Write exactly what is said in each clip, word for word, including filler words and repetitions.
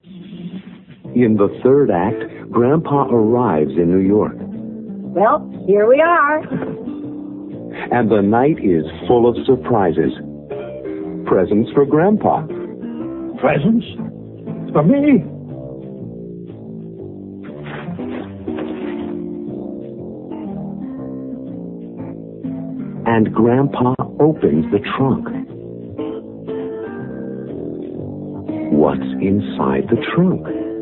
In the third act, Grandpa arrives in New York. Well, here we are. And the night is full of surprises. Presents for Grandpa. Presents? For me? And Grandpa opens the trunk. What's inside the trunk?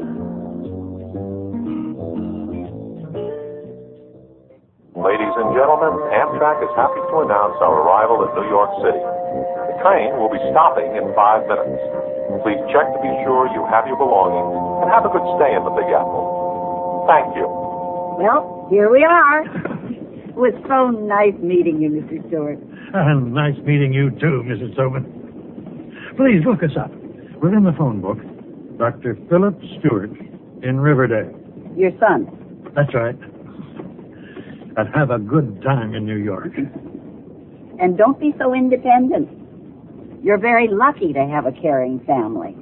Ladies and gentlemen, Amtrak is happy to announce our arrival at New York City. The train will be stopping in five minutes. Please check to be sure you have your belongings and have a good stay in the Big Apple. Thank you. Well, here we are. It was so nice meeting you, Mister Stewart. And nice meeting you, too, Missus Tobin. Please look us up. We're in the phone book. Doctor Philip Stewart in Riverdale. Your son. That's right. And have a good time in New York. And don't be so independent. You're very lucky to have a caring family.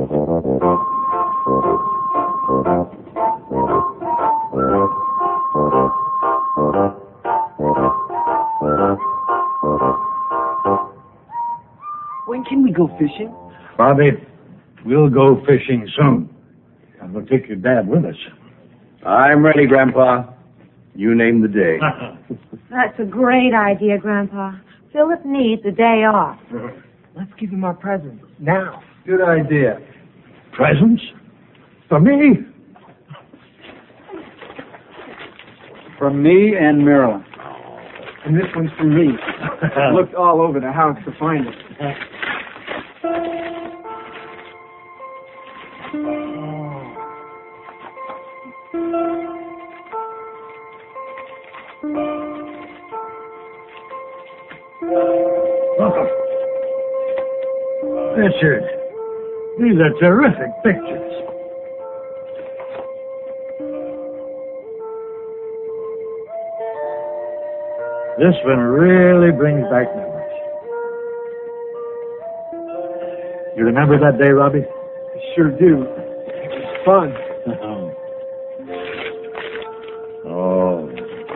When can we go fishing? Bobby, we'll go fishing soon. And we'll take your dad with us. I'm ready, Grandpa. You name the day. That's a great idea, Grandpa. Philip needs a day off. Let's give him our presents now. Good idea. Presents? For me? From me and Marilyn. And this one's from me. I looked all over the house to find it. Richard, these are terrific pictures. This one really brings back memories. You remember that day, Robbie? I sure do. It was fun. Oh.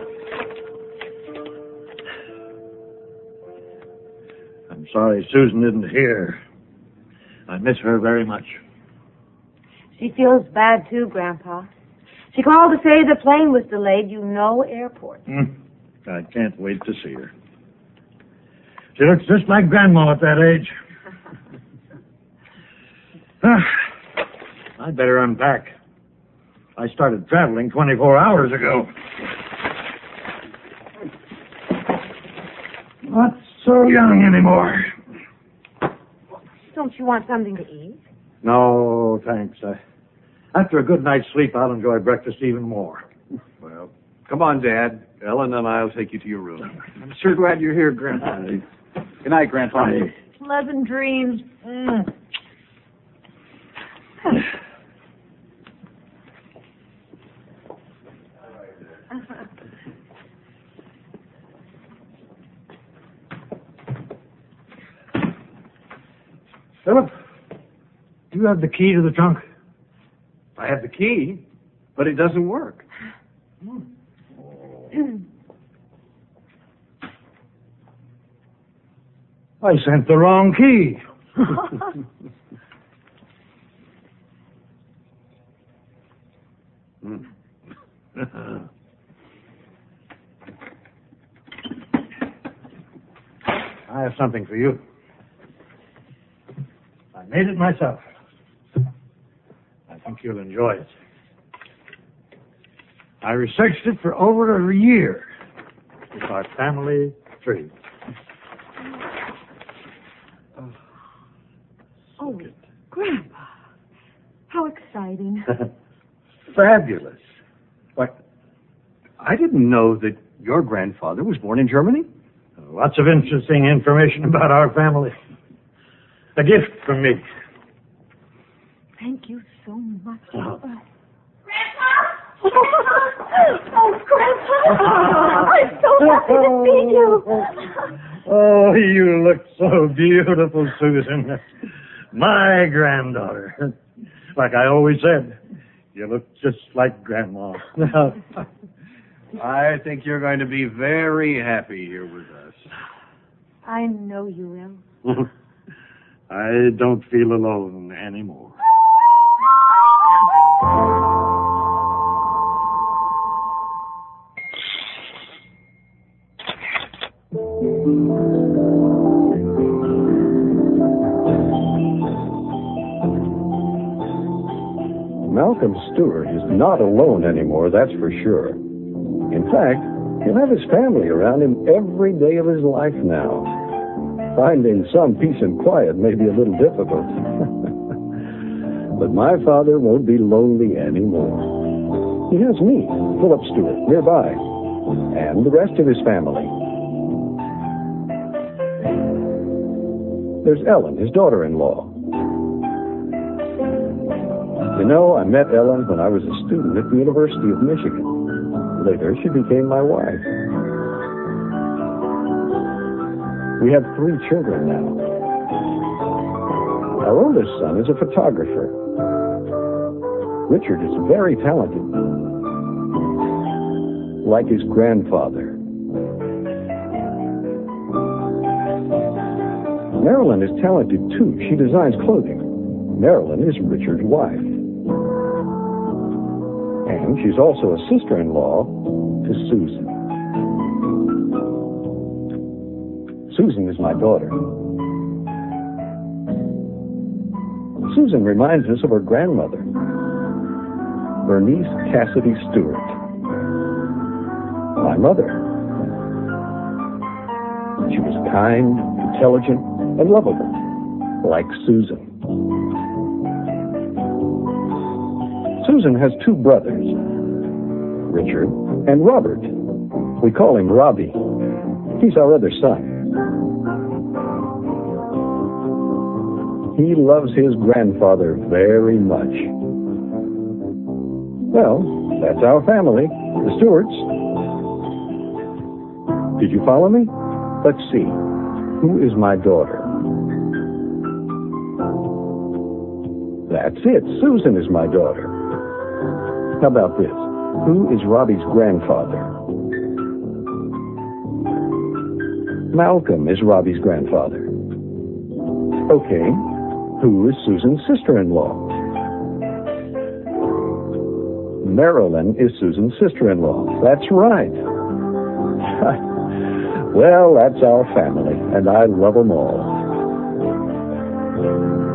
I'm sorry Susan isn't here. I miss her very much. She feels bad, too, Grandpa. She called to say the plane was delayed. You know airport. Mm. I can't wait to see her. She looks just like Grandma at that age. I'd better unpack. I started traveling twenty-four hours ago. Not so young anymore. Don't you want something to eat? No, thanks. I, after a good night's sleep, I'll enjoy breakfast even more. Well, come on, Dad. Ellen and I'll take you to your room. I'm sure glad you're here, Grandpa. Good night, Grandpa. Pleasant dreams. Mm. Philip, do you have the key to the trunk? I have the key, but it doesn't work. I sent the wrong key. I have something for you. I made it myself. I think you'll enjoy it. I researched it for over a year. It's our family tree. Oh, Grandpa, how exciting. Fabulous. But I didn't know that your grandfather was born in Germany. Lots of interesting information about our family. A gift from me. Thank you so much. Oh. Oh, Grandpa! I'm so happy to see you. Oh, you look so beautiful, Susan. My granddaughter. Like I always said, you look just like Grandma. I think you're going to be very happy here with us. I know you will. I don't feel alone anymore. Malcolm Stewart is not alone anymore, that's for sure. In fact, he'll have his family around him every day of his life now. Finding some peace and quiet may be a little difficult. But my father won't be lonely anymore. He has me, Philip Stewart, nearby, and the rest of his family. There's Ellen, his daughter-in-law. You know, I met Ellen when I was a student at the University of Michigan. Later, she became my wife. We have three children now. Our oldest son is a photographer. Richard is very talented, like his grandfather. Marilyn is talented, too. She designs clothing. Marilyn is Richard's wife. And she's also a sister-in-law to Susan. Susan is my daughter. Susan reminds us of her grandmother, Bernice Cassidy Stewart, my mother. She was kind, intelligent, and lovable, like Susan. Susan has two brothers, Richard and Robert. We call him Robbie. He's our other son. He loves his grandfather very much. Well, that's our family, the Stewarts. Did you follow me? Let's see. Who is my daughter? That's it. Susan is my daughter. How about this? Who is Robbie's grandfather? Malcolm is Robbie's grandfather. Okay. Who is Susan's sister-in-law? Marilyn is Susan's sister-in-law. That's right. Well, that's our family, and I love them all.